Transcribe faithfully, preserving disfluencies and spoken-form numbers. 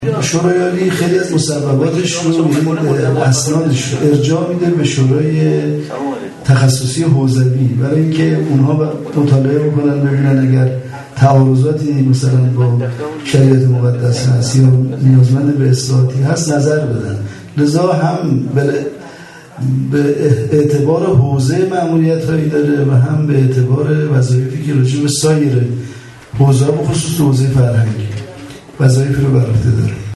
شورای عالی خیلی از مصوباتش رو اسنادش رو ارجاع میده به شورای تخصصی حوزوی برای اینکه اونها مطالعه بکنن ببینن اگر تعارضاتی مثلا با شریعت مقدس هست یا نیازمند به اصلاحاتی هست نظر بدن. لذا هم به اعتبار حوزه مأموریت هایی داره و هم به اعتبار وظایفی که راجع به سایر حوزه به خصوص حوزه فرهنگی وظایفی رو بر عهده داره.